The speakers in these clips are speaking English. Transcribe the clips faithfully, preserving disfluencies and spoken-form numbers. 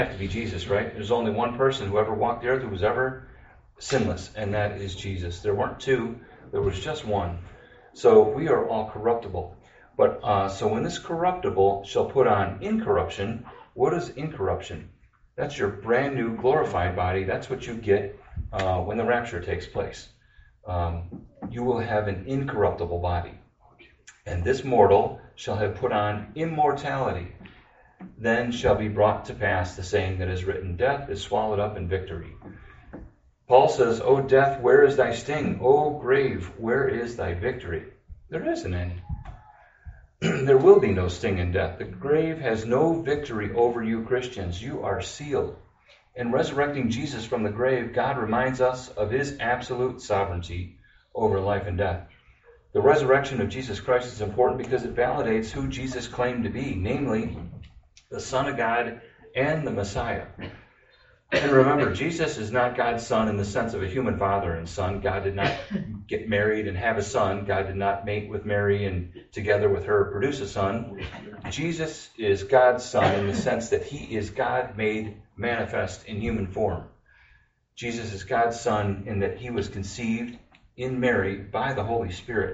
to be Jesus, right? There's only one person who ever walked the earth who was ever sinless, and that is Jesus. There weren't two, there was just one. So we are all corruptible. But uh, so when this corruptible shall put on incorruption, what is incorruption? That's your brand new glorified body. That's what you get uh, when the rapture takes place. Um, you will have an incorruptible body. And this mortal shall have put on immortality. Then shall be brought to pass the saying that is written, death is swallowed up in victory. Paul says, O death, where is thy sting? O grave, where is thy victory? There isn't any. There will be no sting in death. The grave has no victory over you Christians. You are sealed. In resurrecting Jesus from the grave, God reminds us of his absolute sovereignty over life and death. The resurrection of Jesus Christ is important because it validates who Jesus claimed to be, namely the Son of God and the Messiah. And remember, Jesus is not God's son in the sense of a human father and son. God did not get married and have a son. God did not mate with Mary and together with her produce a son. Jesus is God's son in the sense that he is God made manifest in human form. Jesus is God's son in that he was conceived in Mary by the Holy Spirit.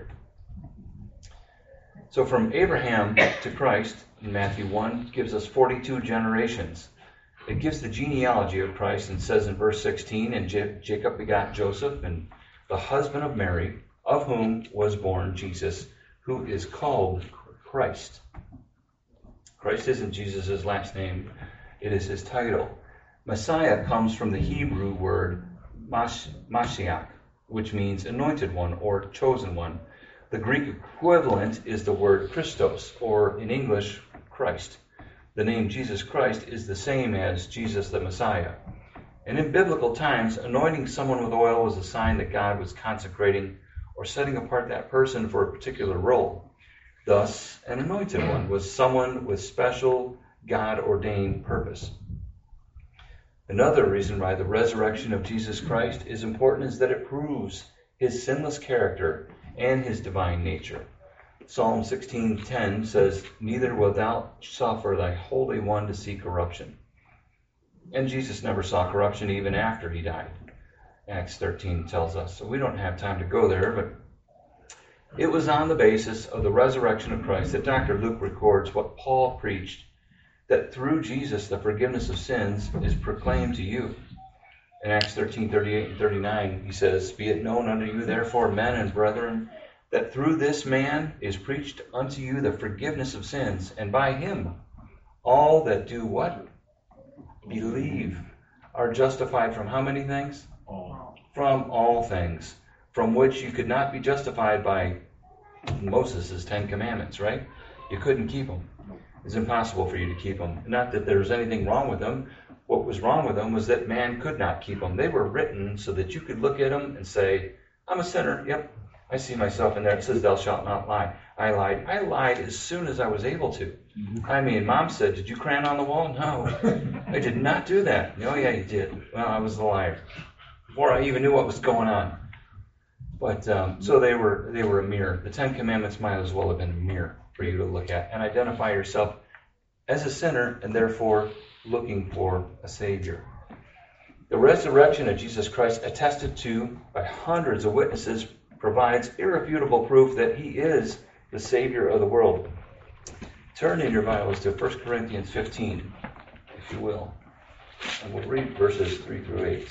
So from Abraham to Christ in Matthew one gives us forty-two generations. It gives the genealogy of Christ and says in verse sixteen, and J- Jacob begot Joseph, and the husband of Mary, of whom was born Jesus, who is called Christ. Christ isn't Jesus' last name, it is his title. Messiah comes from the Hebrew word Mash- Mashiach, which means anointed one or chosen one. The Greek equivalent is the word Christos, or in English, Christ. The name Jesus Christ is the same as Jesus the Messiah. And in biblical times, anointing someone with oil was a sign that God was consecrating or setting apart that person for a particular role. Thus, an anointed one was someone with special God-ordained purpose. Another reason why the resurrection of Jesus Christ is important is that it proves his sinless character and his divine nature. Psalm sixteen ten says, neither wilt thou suffer thy Holy One to see corruption. And Jesus never saw corruption even after he died. Acts thirteen tells us. So we don't have time to go there, but it was on the basis of the resurrection of Christ that Doctor Luke records what Paul preached, that through Jesus the forgiveness of sins is proclaimed to you. In Acts thirteen thirty-eight and thirty-nine, he says, be it known unto you therefore, men and brethren, that through this man is preached unto you the forgiveness of sins, and by him all that do what? Believe are justified from how many things? All. From all things, from which you could not be justified by Moses' Ten Commandments, right? You couldn't keep them. It's impossible for you to keep them. Not that there was anything wrong with them. What was wrong with them was that man could not keep them. They were written so that you could look at them and say, I'm a sinner, yep. I see myself in there. It says, thou shalt not lie. I lied. I lied as soon as I was able to. Mm-hmm. I mean, Mom said, did you crayon on the wall? No, I did not do that. Oh, yeah, you did. Well, I was a liar. Before I even knew what was going on. But, um, so they were they were a mirror. The Ten Commandments might as well have been a mirror for you to look at and identify yourself as a sinner and therefore looking for a Savior. The resurrection of Jesus Christ, attested to by hundreds of witnesses, provides irrefutable proof that he is the Savior of the world. Turn in your Bibles to First Corinthians fifteen, if you will, and we'll read verses three through eight.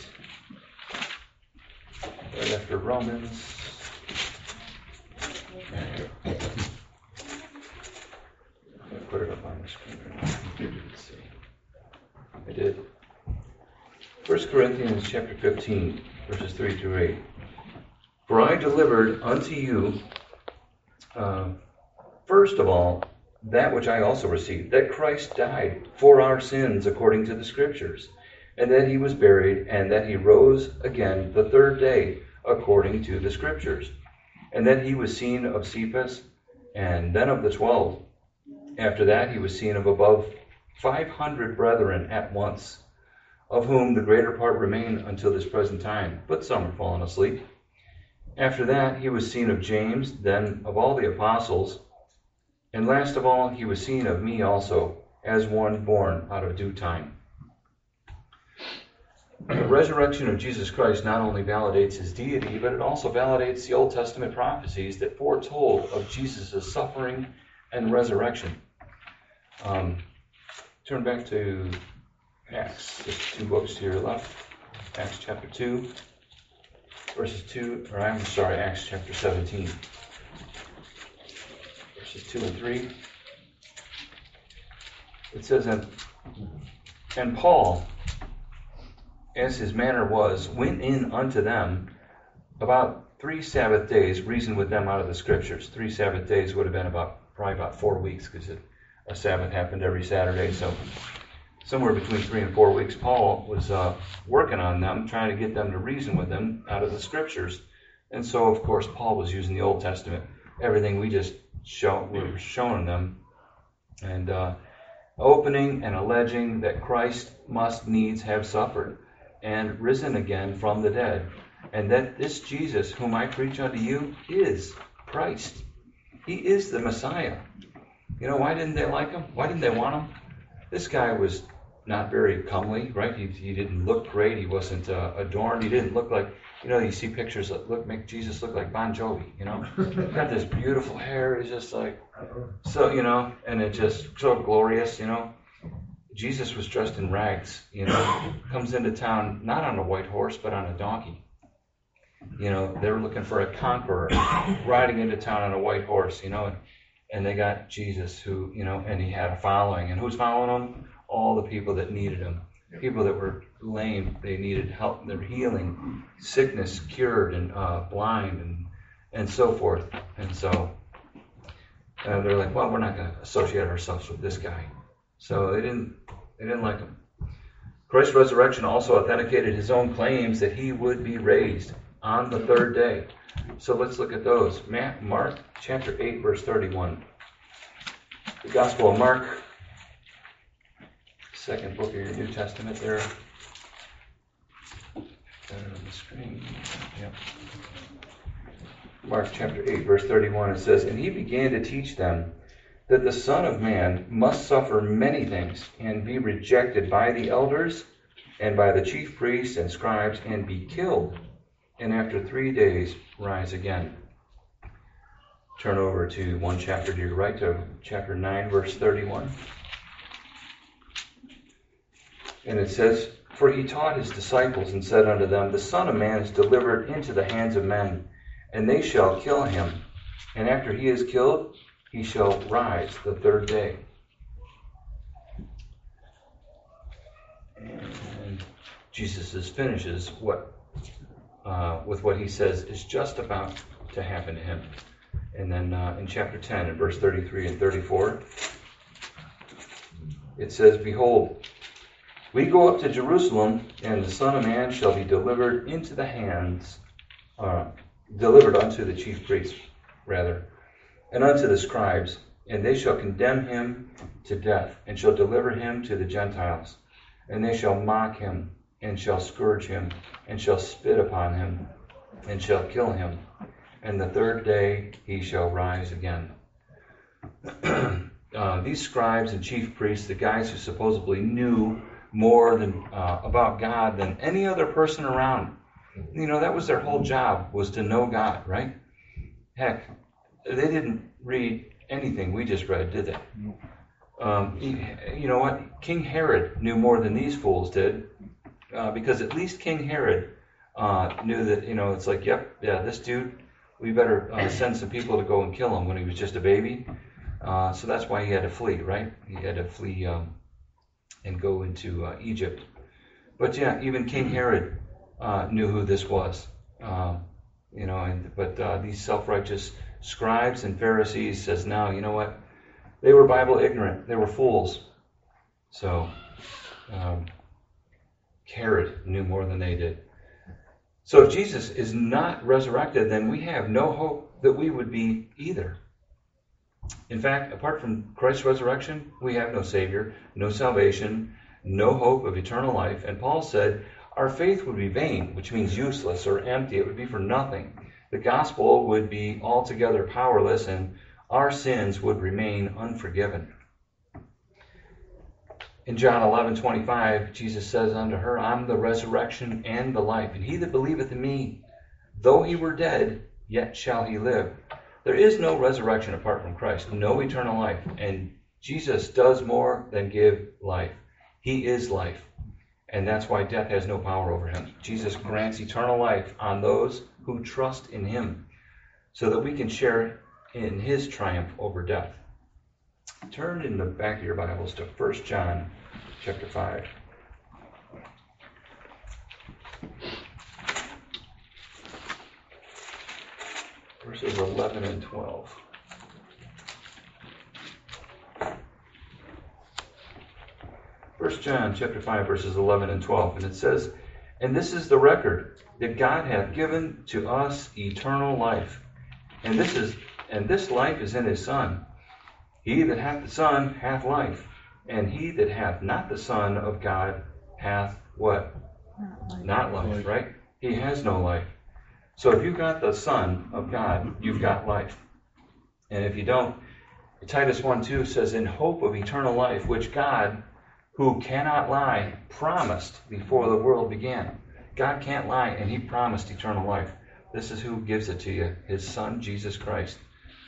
Right after Romans. I'll put it up on the screen. Let's see. I did. First Corinthians chapter fifteen, verses three through eight. For I delivered unto you, uh, first of all, that which I also received, that Christ died for our sins according to the Scriptures, and that he was buried, and that he rose again the third day according to the Scriptures, and that he was seen of Cephas, and then of the twelve. After that he was seen of above five hundred brethren at once, of whom the greater part remain until this present time, but some are fallen asleep. After that he was seen of James, then of all the apostles, and last of all he was seen of me also, as one born out of due time. the resurrection of Jesus Christ not only validates his deity, but it also validates the Old Testament prophecies that foretold of Jesus' suffering and resurrection. Um, turn back to Acts, just two books to your left. Acts chapter two, verses two, or I'm sorry, Acts chapter seventeen, verses two and three. It says, and, and Paul, as his manner was, went in unto them about three Sabbath days, reasoned with them out of the Scriptures. Three Sabbath days would have been about probably about four weeks, because a Sabbath happened every Saturday. So somewhere between three and four weeks, Paul was uh, working on them, trying to get them to reason with him out of the Scriptures. And so, of course, Paul was using the Old Testament, everything we just show, we were showing them, and uh, opening and alleging that Christ must needs have suffered and risen again from the dead, and that this Jesus whom I preach unto you is Christ. He is the Messiah. You know, why didn't they like him? Why didn't they want him? This guy was not very comely, right? He, he didn't look great. He wasn't uh, adorned. He didn't look like, you know, you see pictures that look make Jesus look like Bon Jovi, you know? Got this beautiful hair. He's just like, so, you know, and it just so glorious, you know? Jesus was dressed in rags, you know, comes into town not on a white horse, but on a donkey. You know, they were looking for a conqueror riding into town on a white horse, you know, and, and they got Jesus who, you know, and he had a following. And who's following him? All the people that needed him. People that were lame, they needed help, they were healing, sickness cured, and uh, blind, and and so forth. And so uh, they're like, well, we're not going to associate ourselves with this guy. So they didn't they didn't like him. Christ's resurrection also authenticated his own claims that he would be raised on the third day. So let's look at those. Mark chapter eight, verse thirty-one. The Gospel of Mark, second book of your New Testament there. Got it on the screen. Yep. Mark chapter eight, verse thirty-one, it says, and he began to teach them that the Son of Man must suffer many things, and be rejected by the elders, and by the chief priests and scribes, and be killed, and after three days rise again. Turn over to one chapter to your right, to chapter nine, verse thirty-one. And it says, for he taught his disciples, and said unto them, the Son of Man is delivered into the hands of men, and they shall kill him, and after he is killed, he shall rise the third day. And Jesus finishes what uh, with what he says is just about to happen to him. And then uh, in chapter ten, in verse thirty-three and thirty-four, it says, behold, we go up to Jerusalem, and the Son of Man shall be delivered into the hands, uh, delivered unto the chief priests, rather, and unto the scribes, and they shall condemn him to death, and shall deliver him to the Gentiles. And they shall mock him, and shall scourge him, and shall spit upon him, and shall kill him. And the third day he shall rise again. uh, these scribes and chief priests, the guys who supposedly knew more than uh, about God than any other person around, you know, that was their whole job, was to know God, right? Heck, they didn't read anything we just read, did they? Um, you know what? King Herod knew more than these fools did, uh, because at least King Herod uh, knew that, you know, it's like, yep, yeah, this dude, we better uh, send some people to go and kill him when he was just a baby. Uh, so that's why he had to flee, right? He had to flee um, and go into uh, Egypt. But yeah, even King Herod uh, knew who this was. Um, you know, and but uh, these self-righteous scribes and Pharisees says, no, you know what? They were Bible ignorant. They were fools. So um, Herod knew more than they did. So if Jesus is not resurrected, then we have no hope that we would be either. In fact, apart from Christ's resurrection, we have no Savior, no salvation, no hope of eternal life. And Paul said, our faith would be vain, which means useless or empty. It would be for nothing. The gospel would be altogether powerless, and our sins would remain unforgiven. In John eleven twenty-five, Jesus says unto her, I'm the resurrection and the life, and he that believeth in me, though he were dead, yet shall he live. There is no resurrection apart from Christ, no eternal life, and Jesus does more than give life. He is life, and that's why death has no power over him. Jesus grants eternal life on those who trust in him, so that we can share in his triumph over death. Turn in the back of your Bibles to First John chapter five. Verses eleven and twelve. First John chapter five, verses eleven and twelve. And it says, And this is the record, that God hath given to us eternal life. And this is and this life is in his Son. He that hath the Son hath life. And he that hath not the Son of God hath what? Not life, not life right? He has no life. So if you've got the Son of God, you've got life. And if you don't, Titus one two says, In hope of eternal life, which God, who cannot lie, promised before the world began. God can't lie, and he promised eternal life. This is who gives it to you, his Son, Jesus Christ.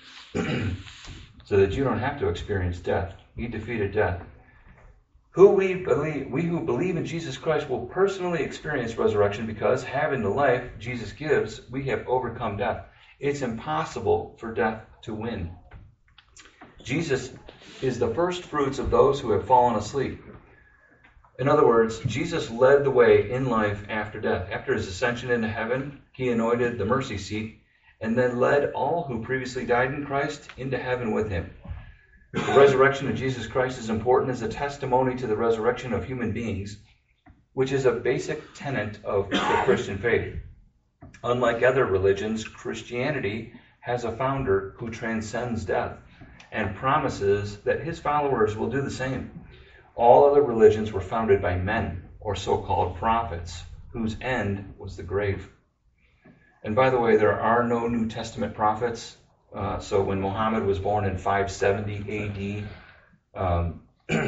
So that you don't have to experience death. He defeated death. Who we believe, we who believe in Jesus Christ will personally experience resurrection because, having the life Jesus gives, we have overcome death. It's impossible for death to win. Jesus is the first fruits of those who have fallen asleep. In other words, Jesus led the way in life after death. After his ascension into heaven, he anointed the mercy seat and then led all who previously died in Christ into heaven with him. The resurrection of Jesus Christ is important as a testimony to the resurrection of human beings, which is a basic tenet of the Christian faith. Unlike other religions, Christianity has a founder who transcends death and promises that his followers will do the same. All other religions were founded by men, or so-called prophets, whose end was the grave. And by the way, there are no New Testament prophets. Uh, so when Muhammad was born in five seventy A D, um,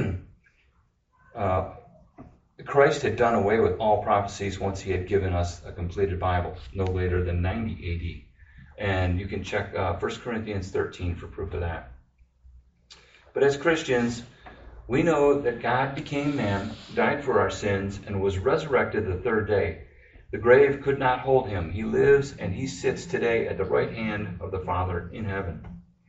uh, Christ had done away with all prophecies once he had given us a completed Bible, no later than ninety A D. And you can check uh, First Corinthians thirteen for proof of that. But as Christians, we know that God became man, died for our sins, and was resurrected the third day. The grave could not hold him. He lives and he sits today at the right hand of the Father in heaven.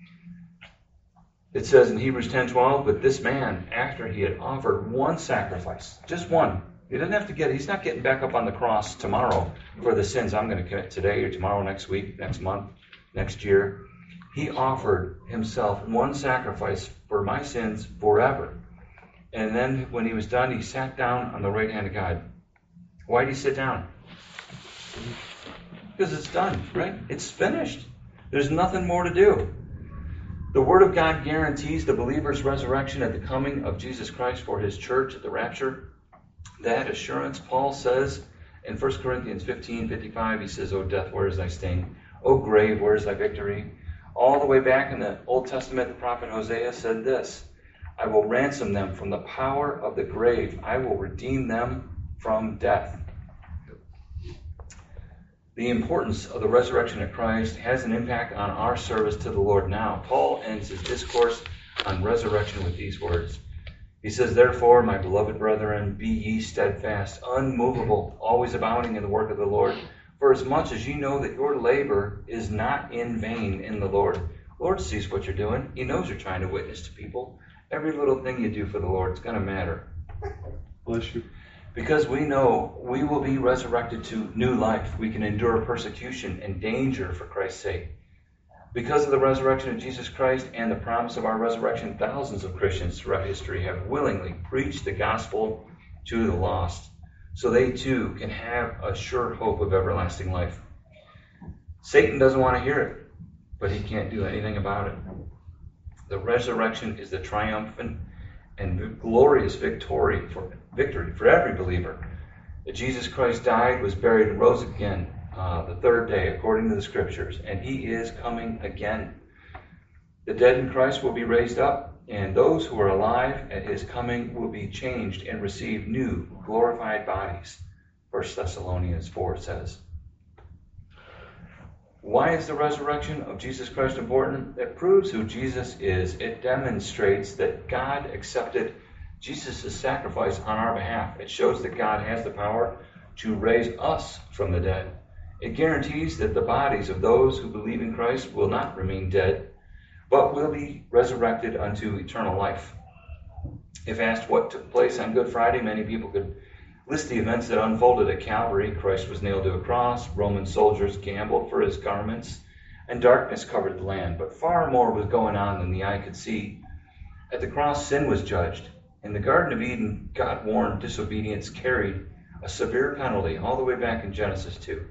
It says in Hebrews ten twelve, but this man, after he had offered one sacrifice, just one, he doesn't have to get, he's not getting back up on the cross tomorrow for the sins I'm going to commit today or tomorrow, next week, next month, next year. He offered himself one sacrifice for my sins forever. And then when he was done, he sat down on the right hand of God. Why did he sit down? Because it's done, right? It's finished. There's nothing more to do. The Word of God guarantees the believer's resurrection at the coming of Jesus Christ for his church at the rapture. That assurance, Paul says in First Corinthians fifteen fifty-five, he says, O death, where is thy sting? O grave, where is thy victory? All the way back in the Old Testament, the prophet Hosea said this, I will ransom them from the power of the grave. I will redeem them from death. The importance of the resurrection of Christ has an impact on our service to the Lord now. Paul ends his discourse on resurrection with these words. He says, Therefore, my beloved brethren, be ye steadfast, unmovable, always abounding in the work of the Lord. For as much as ye know that your labor is not in vain in the Lord. The Lord sees what you're doing. He knows you're trying to witness to people. Every little thing you do for the Lord is going to matter. Bless you. Because we know we will be resurrected to new life. We can endure persecution and danger for Christ's sake. Because of the resurrection of Jesus Christ and the promise of our resurrection, thousands of Christians throughout history have willingly preached the gospel to the lost, so they too can have a sure hope of everlasting life. Satan doesn't want to hear it, but he can't do anything about it. The resurrection is the triumphant and glorious victory for victory for every believer. That Jesus Christ died, was buried, and rose again uh, the third day, according to the Scriptures, and he is coming again. The dead in Christ will be raised up, and those who are alive at his coming will be changed and receive new, glorified bodies, First Thessalonians four says. Why is the resurrection of Jesus Christ important? It proves who Jesus is. It demonstrates that God accepted Jesus' sacrifice on our behalf. It shows that God has the power to raise us from the dead. It guarantees that the bodies of those who believe in Christ will not remain dead, but will be resurrected unto eternal life. If asked what took place on Good Friday, many people could list the events that unfolded at Calvary. Christ was nailed to a cross, Roman soldiers gambled for his garments, and darkness covered the land. But far more was going on than the eye could see. At the cross, sin was judged. In the Garden of Eden, God warned disobedience carried a severe penalty all the way back in Genesis two.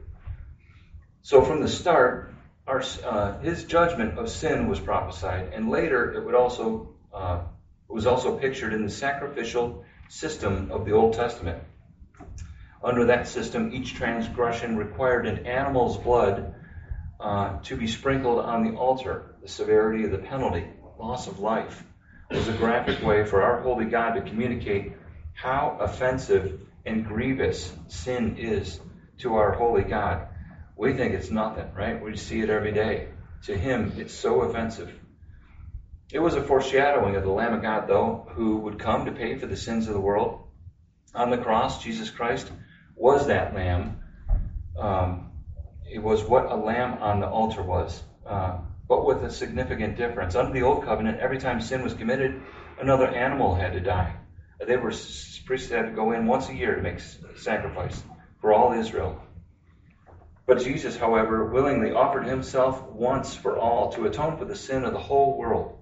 So from the start, our, uh, his judgment of sin was prophesied, and later it would also uh, was also pictured in the sacrificial system of the Old Testament. Under that system, each transgression required an animal's blood uh, to be sprinkled on the altar. The severity of the penalty, loss of life, was a graphic way for our holy God to communicate how offensive and grievous sin is to our holy God. We think it's nothing, right? We see it every day. To him, it's so offensive. It was a foreshadowing of the Lamb of God, though, who would come to pay for the sins of the world. On the cross, Jesus Christ was that lamb. Um, it was what a lamb on the altar was, uh, but with a significant difference. Under the Old Covenant, every time sin was committed, another animal had to die. They were priests had to go in once a year to make sacrifice for all Israel. But Jesus, however, willingly offered himself once for all to atone for the sin of the whole world.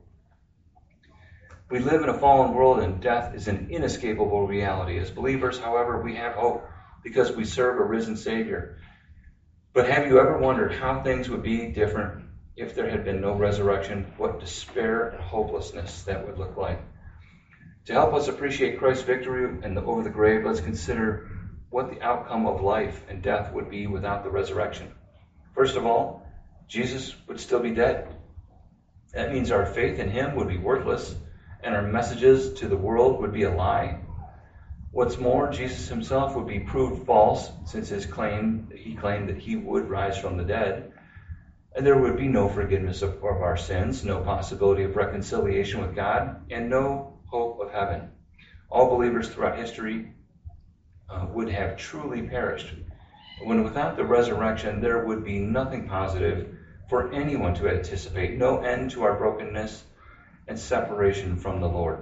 We live in a fallen world, and death is an inescapable reality. As believers, however, we have hope because we serve a risen Savior. But have you ever wondered how things would be different if there had been no resurrection? What despair and hopelessness that would look like. To help us appreciate Christ's victory and the, over the grave, let's consider what the outcome of life and death would be without the resurrection. First of all, Jesus would still be dead. That means our faith in him would be worthless, and our messages to the world would be a lie. What's more, Jesus himself would be proved false, since his claim he claimed that he would rise from the dead, and there would be no forgiveness of, of our sins, no possibility of reconciliation with God, and no hope of heaven. All believers throughout history uh, would have truly perished. When without the resurrection, there would be nothing positive for anyone to anticipate, no end to our brokenness and separation from the Lord.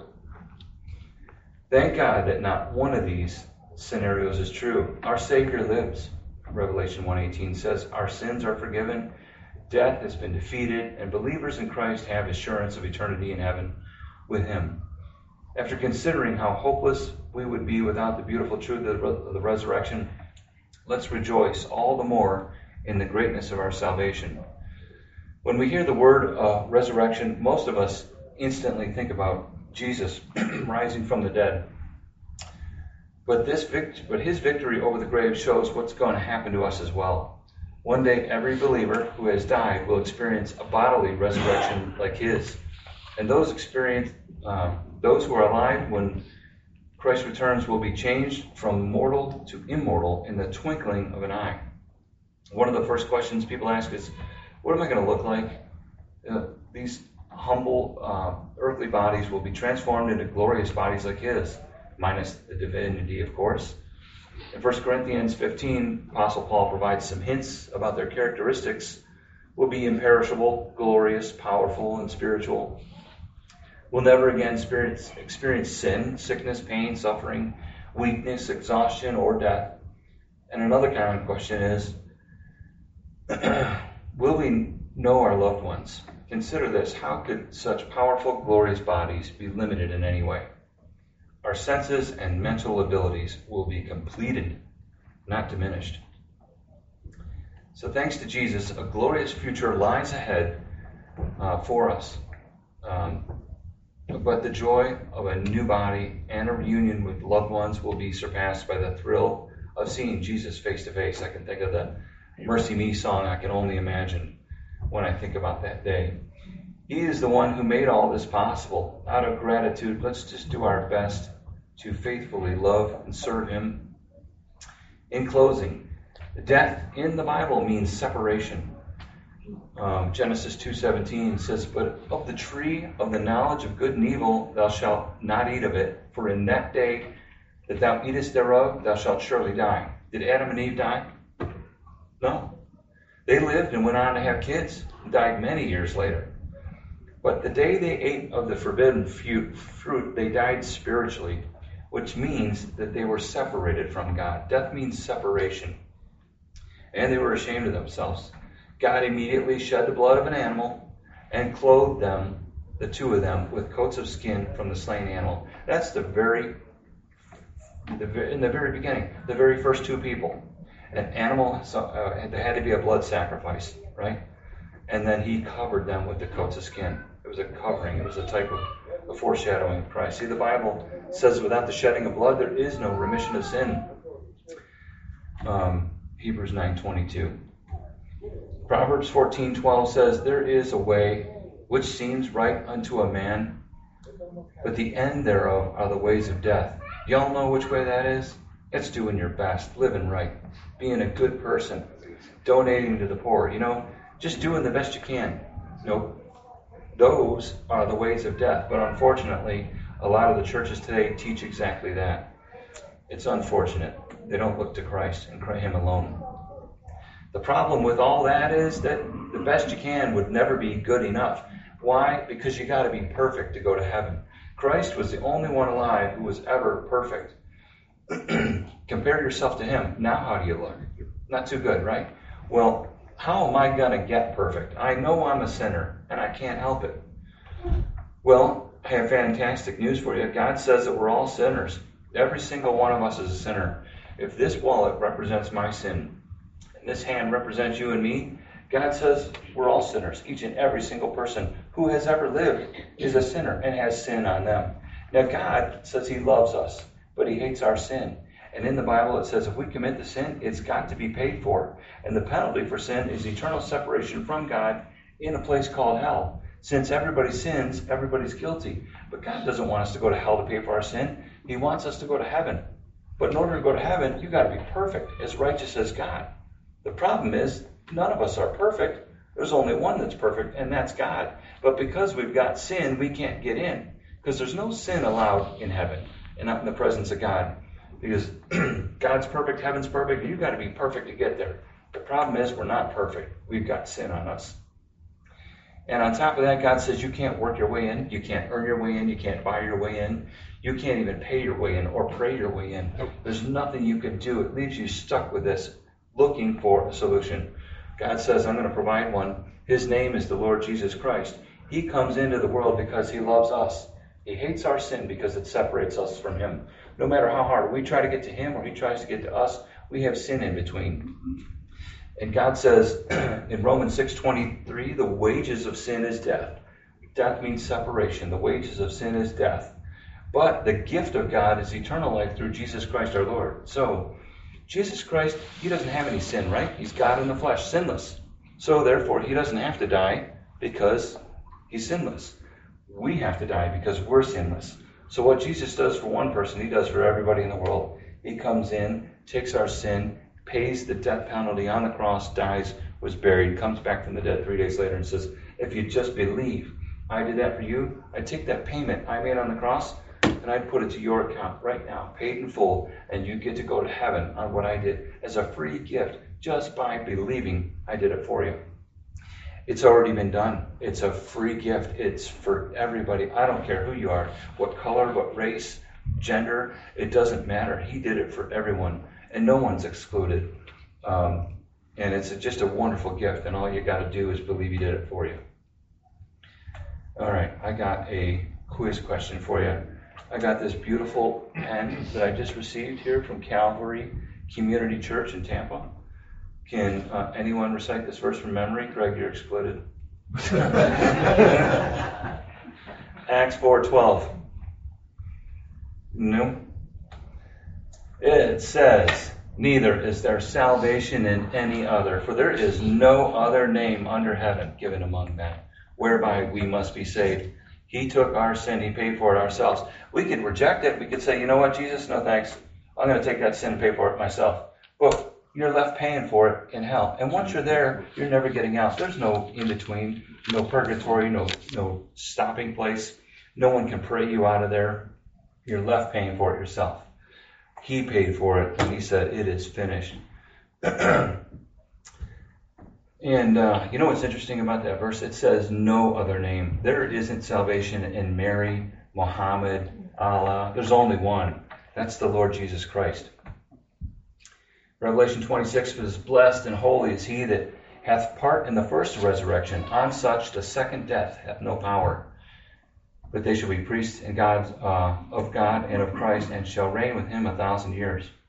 Thank God that not one of these scenarios is true. Our Savior lives. Revelation one eighteen says, our sins are forgiven, death has been defeated, and believers in Christ have assurance of eternity in heaven with him. After considering how hopeless we would be without the beautiful truth of the resurrection, let's rejoice all the more in the greatness of our salvation. When we hear the word uh, resurrection, most of us instantly think about Jesus rising from the dead. But this vict- but his victory over the grave shows what's going to happen to us as well. One day, every believer who has died will experience a bodily resurrection like his. And those experience, uh, those who are alive when Christ returns will be changed from mortal to immortal in the twinkling of an eye. One of the first questions people ask is, what am I going to look like? Uh, these humble uh, earthly bodies will be transformed into glorious bodies like his, minus the divinity, of course. In First Corinthians fifteen, Apostle Paul provides some hints about their characteristics. Will be imperishable, glorious, powerful, and spiritual. Will never again experience, experience sin, sickness, pain, suffering, weakness, exhaustion, or death. And another common question is, will we know our loved ones? Consider this. How could such powerful, glorious bodies be limited in any way? Our senses and mental abilities will be completed, not diminished. So thanks to Jesus, a glorious future lies ahead uh, for us. Um, but the joy of a new body and a reunion with loved ones will be surpassed by the thrill of seeing Jesus face to face. I can think of the Mercy Me song, I Can Only Imagine, when I think about that day. He is the one who made all this possible. Out of gratitude, let's just do our best to faithfully love and serve him. In closing, death in the Bible means separation. Um, Genesis two seventeen says, "But of the tree of the knowledge of good and evil thou shalt not eat of it, for in that day that thou eatest thereof thou shalt surely die." Did Adam and Eve die? No. They lived and went on to have kids and died many years later. But the day they ate of the forbidden fruit, they died spiritually, which means that they were separated from God. Death means separation. And they were ashamed of themselves. God immediately shed the blood of an animal and clothed them, the two of them, with coats of skin from the slain animal. That's the very, the, in the very beginning, the very first two people. An animal, so, uh, there had to be a blood sacrifice, right? And then he covered them with the coats of skin. It was a covering. It was a type of a foreshadowing of Christ. See, the Bible says without the shedding of blood, there is no remission of sin. Um, Hebrews nine twenty-two. Proverbs fourteen twelve says, "There is a way which seems right unto a man, but the end thereof are the ways of death." Y'all know which way that is? It's doing your best, living right, being a good person, donating to the poor, you know, just doing the best you can. Nope. Those are the ways of death. But unfortunately, a lot of the churches today teach exactly that. It's unfortunate. They don't look to Christ and Him alone. The problem with all that is that the best you can would never be good enough. Why? Because you got to be perfect to go to heaven. Christ was the only one alive who was ever perfect. Compare yourself to him. Now how do you look? Not too good, right? Well, how am I going to get perfect? I know I'm a sinner, and I can't help it. Well, I have fantastic news for you. God says that we're all sinners. Every single one of us is a sinner. If this wallet represents my sin, and this hand represents you and me, God says we're all sinners. Each and every single person who has ever lived is a sinner and has sin on them. Now, God says he loves us, but he hates our sin. And in the Bible it says if we commit the sin, it's got to be paid for. And the penalty for sin is eternal separation from God in a place called hell. Since everybody sins, everybody's guilty. But God doesn't want us to go to hell to pay for our sin. He wants us to go to heaven. But in order to go to heaven, you've got to be perfect, as righteous as God. The problem is, none of us are perfect. There's only one that's perfect, and that's God. But because we've got sin, we can't get in. Because there's no sin allowed in heaven and not in the presence of God. Because God's perfect, heaven's perfect, and you've got to be perfect to get there. The problem is we're not perfect. We've got sin on us. And on top of that, God says you can't work your way in. You can't earn your way in. You can't buy your way in. You can't even pay your way in or pray your way in. There's nothing you can do. It leaves you stuck with this, looking for a solution. God says, I'm going to provide one. His name is the Lord Jesus Christ. He comes into the world because he loves us. He hates our sin because it separates us from him. No matter how hard we try to get to him or he tries to get to us, we have sin in between. And God says in Romans six twenty-three, the wages of sin is death. Death means separation. The wages of sin is death. But the gift of God is eternal life through Jesus Christ our Lord. So, Jesus Christ, he doesn't have any sin, right? He's God in the flesh, sinless. So therefore, he doesn't have to die because he's sinless. We have to die because we're sinless. So what Jesus does for one person, he does for everybody in the world. He comes in, takes our sin, pays the death penalty on the cross, dies, was buried, comes back from the dead three days later and says, if you just believe I did that for you, I'd take that payment I made on the cross and I'd put it to your account right now, paid in full, and you get to go to heaven on what I did as a free gift just by believing I did it for you. It's already been done. It's a free gift. It's for everybody. I don't care who you are, what color, what race, gender, it doesn't matter. He did it for everyone, and no one's excluded. Um, and it's just a wonderful gift, and all you got to do is believe he did it for you. All right, I got a quiz question for you. I got this beautiful pen that I just received here from Calvary Community Church in Tampa. Can uh, anyone recite this verse from memory? Greg, you're excluded. Acts four twelve. No. It says, neither is there salvation in any other, for there is no other name under heaven given among men whereby we must be saved. He took our sin. He paid for it ourselves. We could reject it. We could say, you know what, Jesus, no thanks. I'm going to take that sin and pay for it myself. But you're left paying for it in hell. And once you're there, you're never getting out. There's no in-between, no purgatory, no, no stopping place. No one can pray you out of there. You're left paying for it yourself. He paid for it, and he said, it is finished. And uh, you know what's interesting about that verse? It says no other name. There isn't salvation in Mary, Muhammad, Allah. There's only one. That's the Lord Jesus Christ. Revelation twenty-six was blessed and holy is he that hath part in the first resurrection. On such the second death hath no power. But they shall be priests in God, uh, of God and of Christ, and shall reign with him a thousand years.